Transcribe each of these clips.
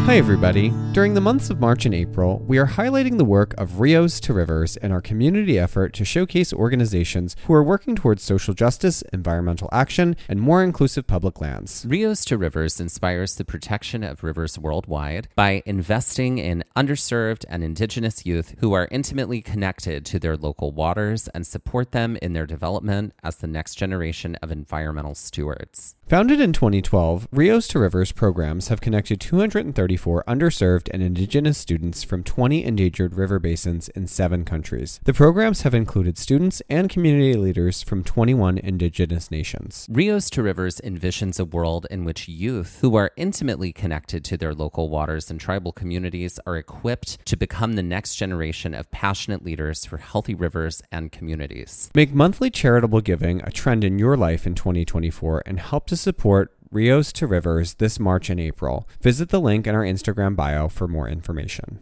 Hi everybody. During the months of March and April, we are highlighting the work of Rios to Rivers in our community effort to showcase organizations who are working towards social justice, environmental action, and more inclusive public lands. Rios to Rivers inspires the protection of rivers worldwide by investing in underserved and indigenous youth who are intimately connected to their local waters and support them in their development as the next generation of environmental stewards. Founded in 2012, Rios to Rivers programs have connected 234 underserved and indigenous students from 20 endangered river basins in 7 countries. The programs have included students and community leaders from 21 indigenous nations. Rios to Rivers envisions a world in which youth who are intimately connected to their local waters and tribal communities are equipped to become the next generation of passionate leaders for healthy rivers and communities. Make monthly charitable giving a trend in your life in 2024 and help to support Rios to Rivers this March and April. Visit the link in our Instagram bio for more information.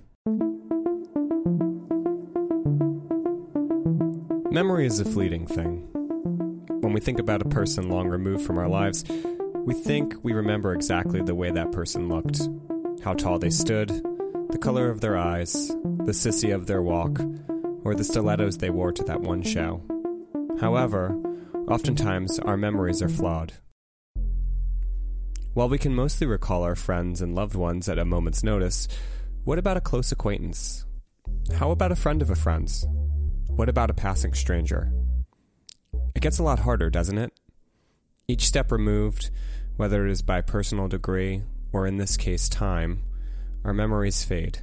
Memory is a fleeting thing. When we think about a person long removed from our lives, we think we remember exactly the way that person looked, how tall they stood, the color of their eyes, the sissy of their walk, or the stilettos they wore to that one show. However, oftentimes our memories are flawed. While we can mostly recall our friends and loved ones at a moment's notice, what about a close acquaintance? How about a friend of a friend? What about a passing stranger? It gets a lot harder, doesn't it? Each step removed, whether it is by personal degree or in this case time, our memories fade.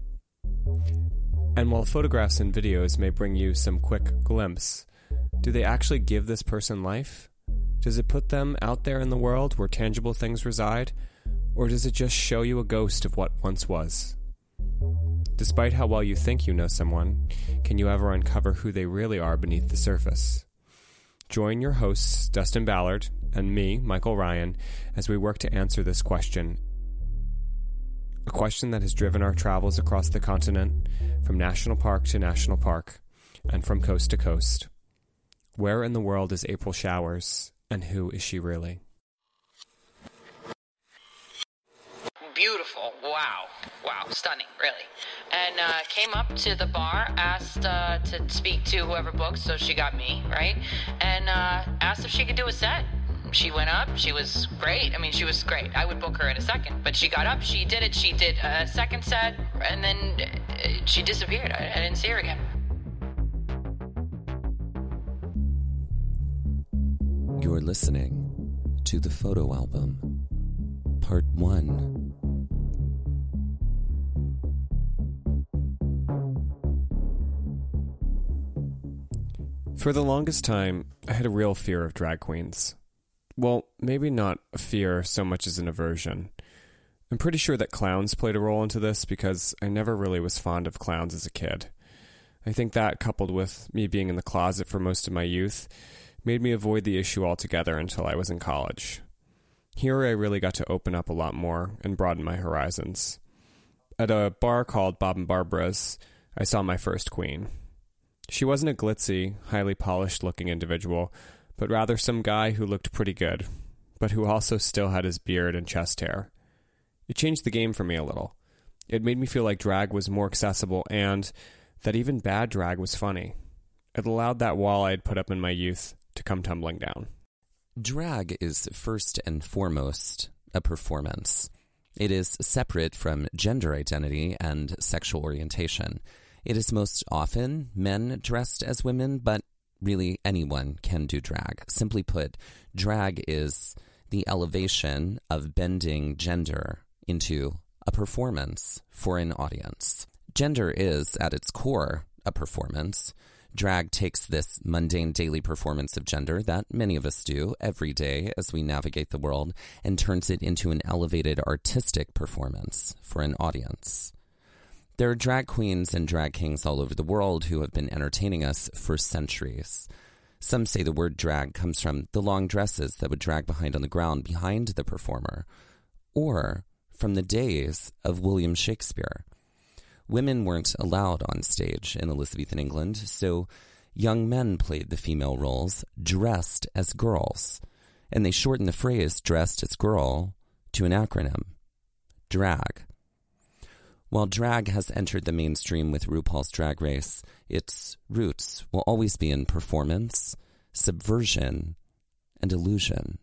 And while photographs and videos may bring you some quick glimpse, do they actually give this person life? Does it put them out there in the world where tangible things reside? Or does it just show you a ghost of what once was? Despite how well you think you know someone, can you ever uncover who they really are beneath the surface? Join your hosts, Dustin Ballard, and me, Michael Ryan, as we work to answer this question. A question that has driven our travels across the continent, from national park to national park, and from coast to coast. Where in the world is April Showers? And who is she really? Beautiful. Wow. Stunning, really. And came up to the bar, asked to speak to whoever booked, so she got me, right? And asked if she could do a set. She went up. She was great. She was great. I would book her in a second. But she got up. She did it. She did a second set, and then she disappeared. I didn't see her again. You're listening to The Photo Album, Part 1. For the longest time, I had a real fear of drag queens. Well, maybe not a fear so much as an aversion. I'm pretty sure that clowns played a role into this because I never really was fond of clowns as a kid. I think that, coupled with me being in the closet for most of my youth, made me avoid the issue altogether until I was in college. Here I really got to open up a lot more and broaden my horizons. At a bar called Bob and Barbara's, I saw my first queen. She wasn't a glitzy, highly polished-looking individual, but rather some guy who looked pretty good, but who also still had his beard and chest hair. It changed the game for me a little. It made me feel like drag was more accessible and that even bad drag was funny. It allowed that wall I had put up in my youth to come tumbling down. Drag is first and foremost a performance. It is separate from gender identity and sexual orientation. It is most often men dressed as women, but really anyone can do drag. Simply put, drag is the elevation of bending gender into a performance for an audience. Gender is, at its core, a performance. Drag takes this mundane daily performance of gender that many of us do every day as we navigate the world and turns it into an elevated artistic performance for an audience. There are drag queens and drag kings all over the world who have been entertaining us for centuries. Some say the word drag comes from the long dresses that would drag behind on the ground behind the performer, or from the days of William Shakespeare. Women weren't allowed on stage in Elizabethan England, so young men played the female roles dressed as girls, and they shortened the phrase dressed as girl to an acronym, DRAG. While drag has entered the mainstream with RuPaul's Drag Race, its roots will always be in performance, subversion, and illusion.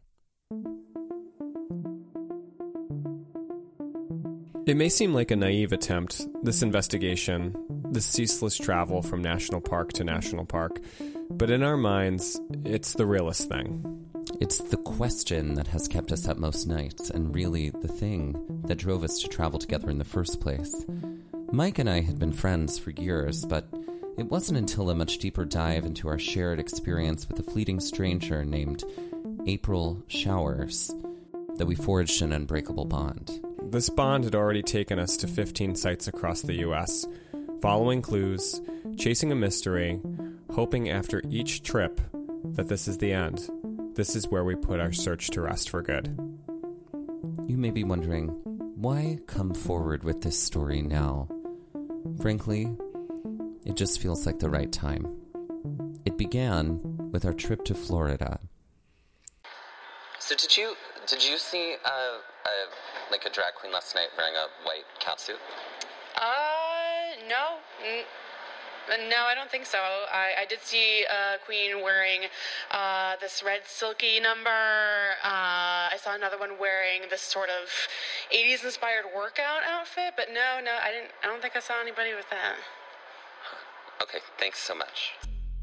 It may seem like a naive attempt, this investigation, this ceaseless travel from national park to national park, but in our minds, it's the realest thing. It's the question that has kept us up most nights, and really the thing that drove us to travel together in the first place. Mike and I had been friends for years, but it wasn't until a much deeper dive into our shared experience with a fleeting stranger named April Showers that we forged an unbreakable bond. This bond had already taken us to 15 sites across the U.S., following clues, chasing a mystery, hoping after each trip that this is the end. This is where we put our search to rest for good. You may be wondering, why come forward with this story now? Frankly, it just feels like the right time. It began with our trip to Florida. So did you see a drag queen last night wearing a white catsuit? No. No, I don't think so. I did see a queen wearing this red silky number. I saw another one wearing this sort of 80s inspired workout outfit, but no, I don't think I saw anybody with that. Okay, thanks so much.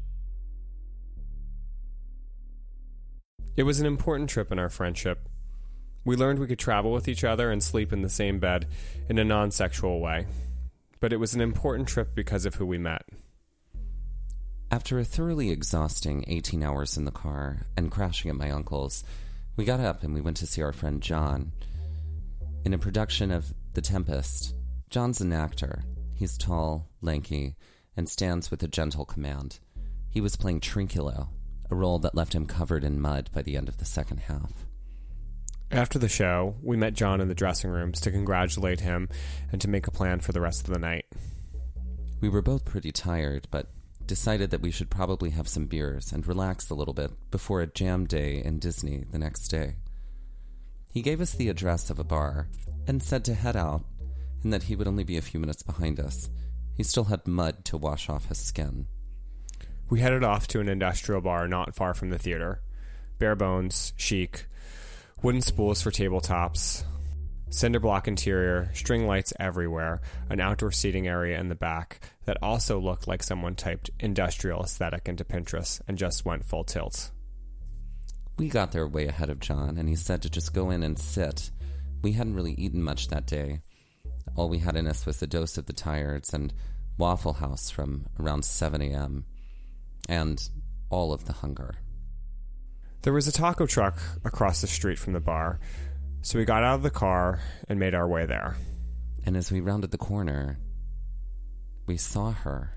It was an important trip in our friendship. We learned we could travel with each other and sleep in the same bed in a non-sexual way. But it was an important trip because of who we met. After a thoroughly exhausting 18 hours in the car and crashing at my uncle's, we got up and we went to see our friend John. In a production of The Tempest, John's an actor. He's tall, lanky, and stands with a gentle command. He was playing Trinculo, a role that left him covered in mud by the end of the second half. After the show, we met John in the dressing rooms to congratulate him and to make a plan for the rest of the night. We were both pretty tired, but decided that we should probably have some beers and relax a little bit before a jam day in Disney the next day. He gave us the address of a bar and said to head out, and that he would only be a few minutes behind us. He still had mud to wash off his skin. We headed off to an industrial bar not far from the theater. Bare bones, chic, wooden spools for tabletops, cinder block interior, string lights everywhere, an outdoor seating area in the back that also looked like someone typed industrial aesthetic into Pinterest and just went full tilt. We got there way ahead of John, and he said to just go in and sit. We hadn't really eaten much that day. All we had in us was a dose of the Tired's and Waffle House from around 7 a.m. and all of the hunger. There was a taco truck across the street from the bar, so we got out of the car and made our way there. And as we rounded the corner, we saw her.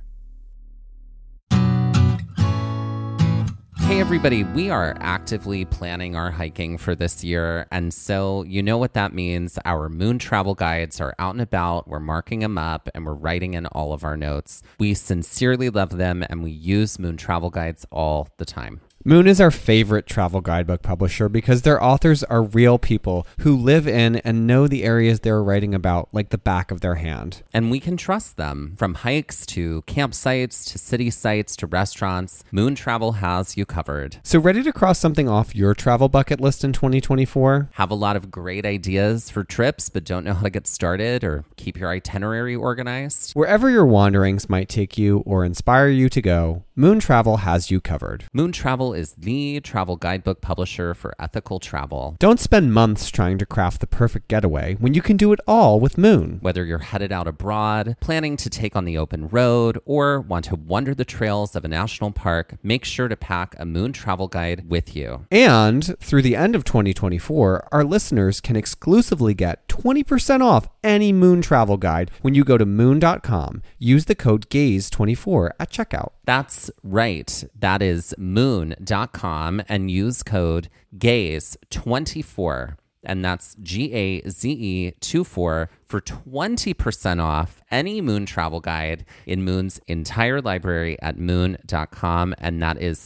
Hey everybody, we are actively planning our hiking for this year, and so you know what that means. Our Moon travel guides are out and about, we're marking them up, and we're writing in all of our notes. We sincerely love them, and we use Moon travel guides all the time. Moon is our favorite travel guidebook publisher because their authors are real people who live in and know the areas they're writing about like the back of their hand. And we can trust them. From hikes to campsites to city sites to restaurants, Moon Travel has you covered. So ready to cross something off your travel bucket list in 2024? Have a lot of great ideas for trips but don't know how to get started or keep your itinerary organized? Wherever your wanderings might take you or inspire you to go, Moon Travel has you covered. Moon Travel is the travel guidebook publisher for ethical travel. Don't spend months trying to craft the perfect getaway when you can do it all with Moon. Whether you're headed out abroad, planning to take on the open road, or want to wander the trails of a national park, make sure to pack a Moon travel guide with you. And through the end of 2024, our listeners can exclusively get 20% off any Moon travel guide when you go to moon.com. Use the code GAZE24 at checkout. That's right. That is moon.com and use code GAZE24. And that's GAZE24 for 20% off any Moon travel guide in Moon's entire library at moon.com. And that is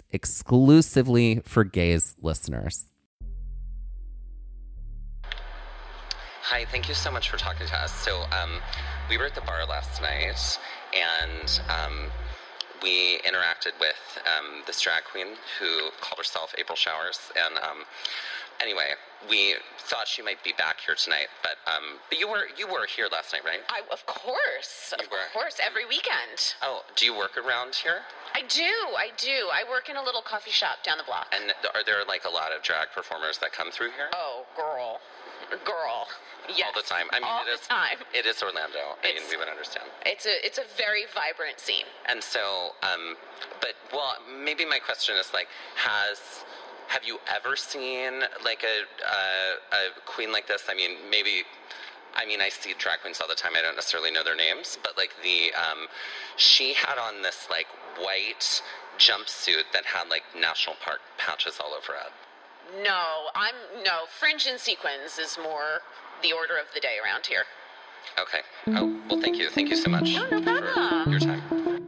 exclusively for Gaze listeners. Hi, thank you so much for talking to us. So, we were at the bar last night, and we interacted with this drag queen who called herself April Showers, and anyway, we thought she might be back here tonight, but you were here last night, right? Of course, every weekend. Oh, do you work around here? I do. I work in a little coffee shop down the block. And are there like a lot of drag performers that come through here? Oh, girl. Yes. All the time. I mean, all the time. It is Orlando. I mean, we would understand. It's a very vibrant scene. And so, maybe my question is like, have you ever seen like a queen like this? I mean, I see drag queens all the time. I don't necessarily know their names, but like she had on this like white jumpsuit that had like national park patches all over it. No, fringe and sequins is more the order of the day around here. Okay. Oh, well, thank you. Thank you so much no problem. for your time.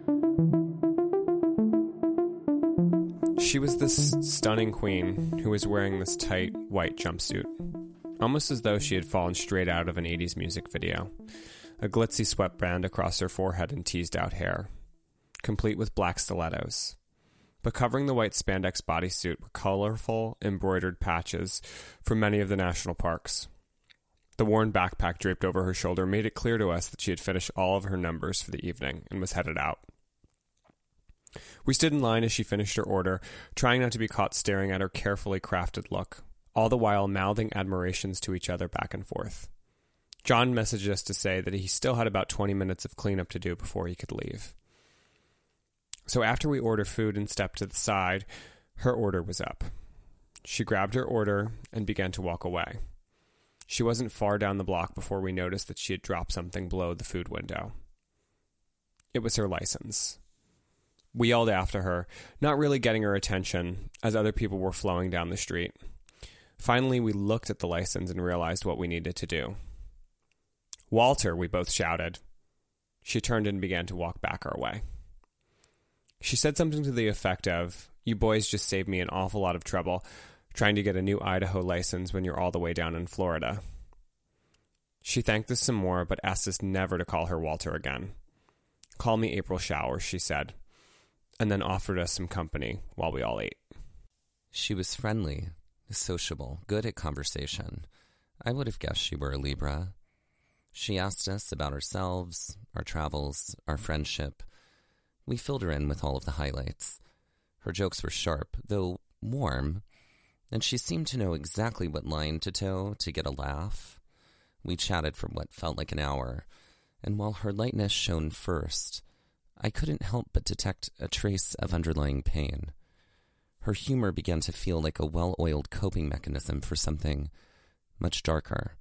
She was this stunning queen who was wearing this tight white jumpsuit, almost as though she had fallen straight out of an 80s music video. A glitzy sweatband across her forehead and teased out hair, complete with black stilettos. But covering the white spandex bodysuit were colorful, embroidered patches from many of the national parks. The worn backpack draped over her shoulder made it clear to us that she had finished all of her numbers for the evening and was headed out. We stood in line as she finished her order, trying not to be caught staring at her carefully crafted look, all the while mouthing admirations to each other back and forth. John messaged us to say that he still had about 20 minutes of cleanup to do before he could leave. So after we ordered food and stepped to the side, her order was up. She grabbed her order and began to walk away. She wasn't far down the block before we noticed that she had dropped something below the food window. It was her license. We yelled after her, not really getting her attention, as other people were flowing down the street. Finally, we looked at the license and realized what we needed to do. "Walter," we both shouted. She turned and began to walk back our way. She said something to the effect of, "You boys just saved me an awful lot of trouble trying to get a new Idaho license when you're all the way down in Florida." She thanked us some more, but asked us never to call her Walter again. "Call me April Showers," she said, and then offered us some company while we all ate. She was friendly, sociable, good at conversation. I would have guessed she were a Libra. She asked us about ourselves, our travels, our friendship. We filled her in with all of the highlights. Her jokes were sharp, though warm, and she seemed to know exactly what line to toe to get a laugh. We chatted for what felt like an hour, and while her lightness shone first, I couldn't help but detect a trace of underlying pain. Her humor began to feel like a well-oiled coping mechanism for something much darker.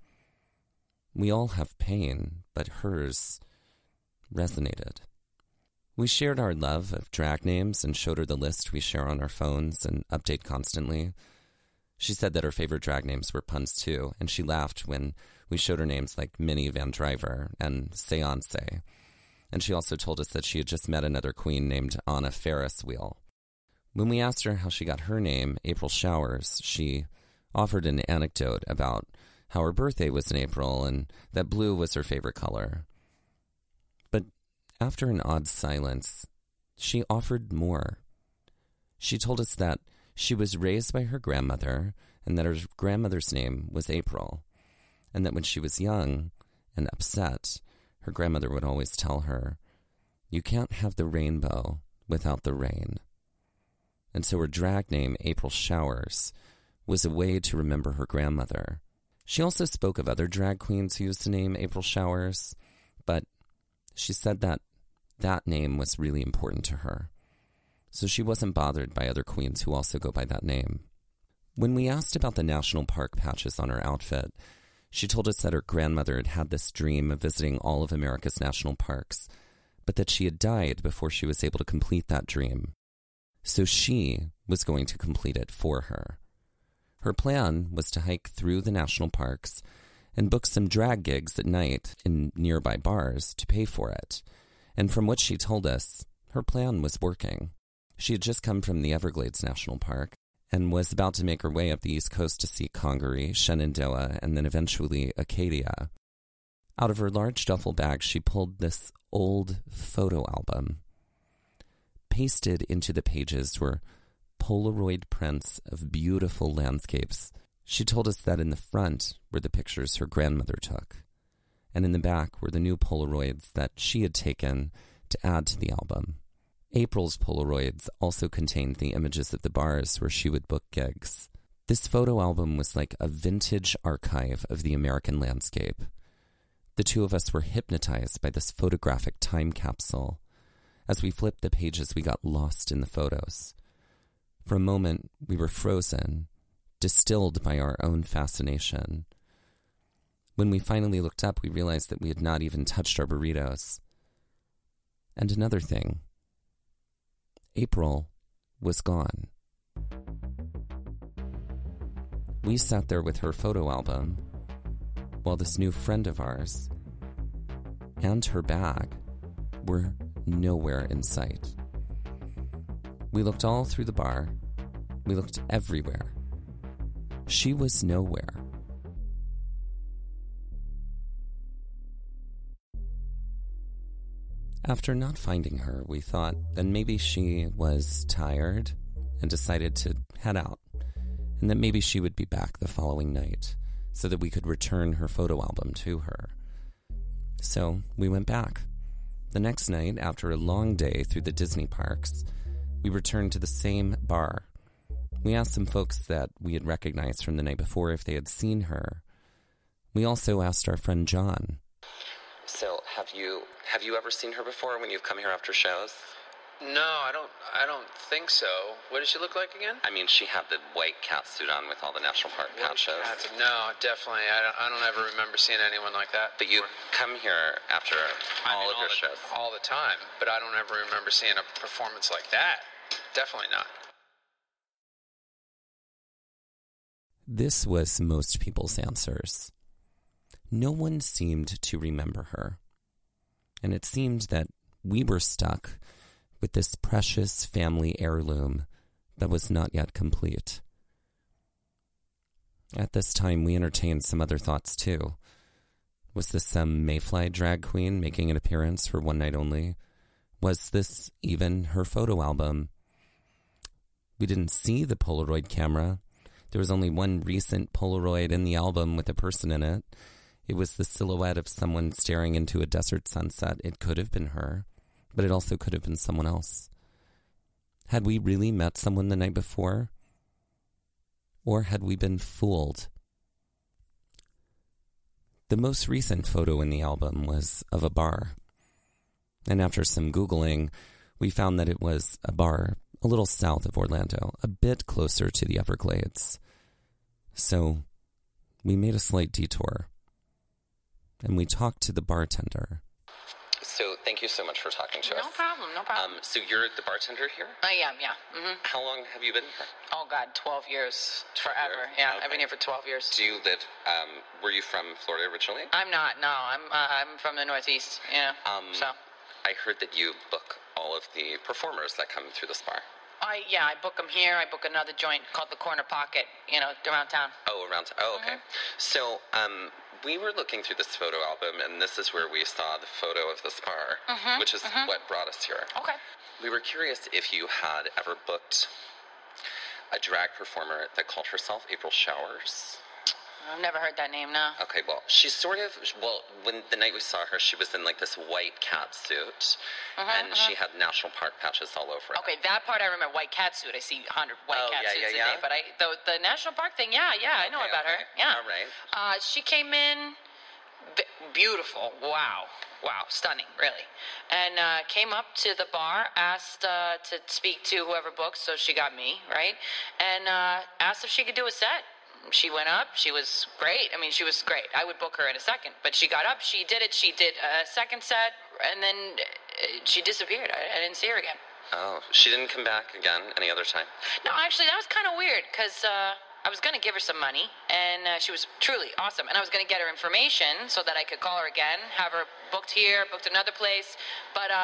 We all have pain, but hers resonated. We shared our love of drag names and showed her the list we share on our phones and update constantly. She said that her favorite drag names were puns too, and she laughed when we showed her names like Minnie Van Driver and Seance. And she also told us that she had just met another queen named Anna Ferris Wheel. When we asked her how she got her name, April Showers, she offered an anecdote about how her birthday was in April and that blue was her favorite color. But after an odd silence, she offered more. She told us that she was raised by her grandmother and that her grandmother's name was April, and that when she was young and upset, her grandmother would always tell her, "You can't have the rainbow without the rain." And so her drag name, April Showers, was a way to remember her grandmother. She also spoke of other drag queens who used the name April Showers, but she said that that name was really important to her. So she wasn't bothered by other queens who also go by that name. When we asked about the national park patches on her outfit, she told us that her grandmother had had this dream of visiting all of America's national parks, but that she had died before she was able to complete that dream. So she was going to complete it for her. Her plan was to hike through the national parks and book some drag gigs at night in nearby bars to pay for it. And from what she told us, her plan was working. She had just come from the Everglades National Park, and was about to make her way up the East Coast to see Congaree, Shenandoah, and then eventually Acadia. Out of her large duffel bag, she pulled this old photo album. Pasted into the pages were Polaroid prints of beautiful landscapes. She told us that in the front were the pictures her grandmother took, and in the back were the new Polaroids that she had taken to add to the album. April's Polaroids also contained the images of the bars where she would book gigs. This photo album was like a vintage archive of the American landscape. The two of us were hypnotized by this photographic time capsule. As we flipped the pages, we got lost in the photos. For a moment, we were frozen, distilled by our own fascination. When we finally looked up, we realized that we had not even touched our burritos. And another thing, April was gone. We sat there with her photo album, while this new friend of ours and her bag were nowhere in sight. We looked all through the bar. We looked everywhere. She was nowhere. After not finding her, we thought that maybe she was tired and decided to head out, and that maybe she would be back the following night so that we could return her photo album to her. So we went back. The next night, after a long day through the Disney parks, we returned to the same bar. We asked some folks that we had recognized from the night before if they had seen her. We also asked our friend John. So, have you ever seen her before when you've come here after shows? No, I don't think so. What does she look like again? I mean, she had the white cat suit on with all the national park patches. No, definitely. I don't ever remember seeing anyone like that. But you come here after all of your shows. All the time, but I don't ever remember seeing a performance like that. Definitely not. This was most people's answers. No one seemed to remember her. And it seemed that we were stuck with this precious family heirloom that was not yet complete. At this time, we entertained some other thoughts too. Was this some Mayfly drag queen making an appearance for one night only? Was this even her photo album? We didn't see the Polaroid camera. There was only one recent Polaroid in the album with a person in it. It was the silhouette of someone staring into a desert sunset. It could have been her, but it also could have been someone else. Had we really met someone the night before? Or had we been fooled? The most recent photo in the album was of a bar. And after some Googling, we found that it was a bar a little south of Orlando, a bit closer to the Everglades. So we made a slight detour, and we talked to the bartender. So thank you so much for talking to us. No problem. So you're the bartender here? I am, yeah. Mm-hmm. How long have you been here? Oh, God, 12 years. 12 Forever. years? Yeah, Okay. I've been here for 12 years. Do you live, were you from Florida originally? I'm not, no. I'm from the Northeast, yeah. So. I heard that you book all of the performers that come through this bar. I book them here. I book another joint called the Corner Pocket, around town. Oh, okay. So, we were looking through this photo album, and this is where we saw the photo of this bar, which is what brought us here. Okay. We were curious if you had ever booked a drag performer that called herself April Showers. I've never heard that name, no. Okay, well, when the night we saw her, she was in like this white cat suit, and she had national park patches all over it. Okay, that part I remember. White cat suit. I see 100 white cat suits a day. But the national park thing, I know about her. Yeah. All right. She came in beautiful. Wow, stunning, really. And came up to the bar, asked to speak to whoever booked, so she got me, right? And asked if she could do a set. She went up. She was great. I mean, she was great. I would book her in a second. But she got up. She did it. She did a second set, and then she disappeared. I didn't see her again. Oh, she didn't come back again any other time? No, actually, that was kind of weird, because I was going to give her some money, and she was truly awesome. And I was going to get her information so that I could call her again, have her booked here, booked another place. But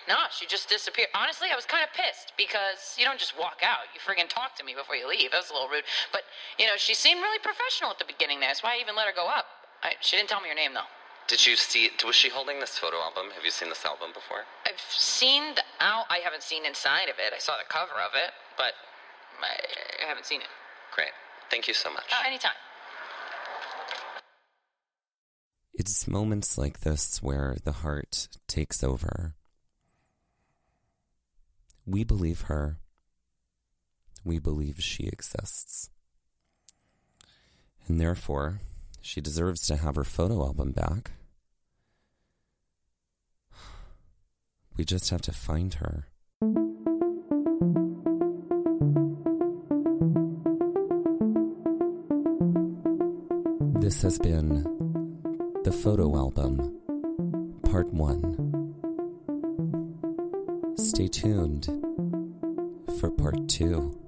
No, she just disappeared. Honestly, I was kind of pissed because you don't just walk out. You friggin' talk to me before you leave. That was a little rude. But, she seemed really professional at the beginning there. That's why I even let her go up. She didn't tell me her name, though. Was she holding this photo album? Have you seen this album before? I've seen I haven't seen inside of it. I saw the cover of it, but I haven't seen it. Great. Thank you so much. Anytime. It's moments like this where the heart takes over. We believe her. We believe she exists. And therefore, she deserves to have her photo album back. We just have to find her. This has been The Photo Album, Part 1. Stay tuned for Part 2.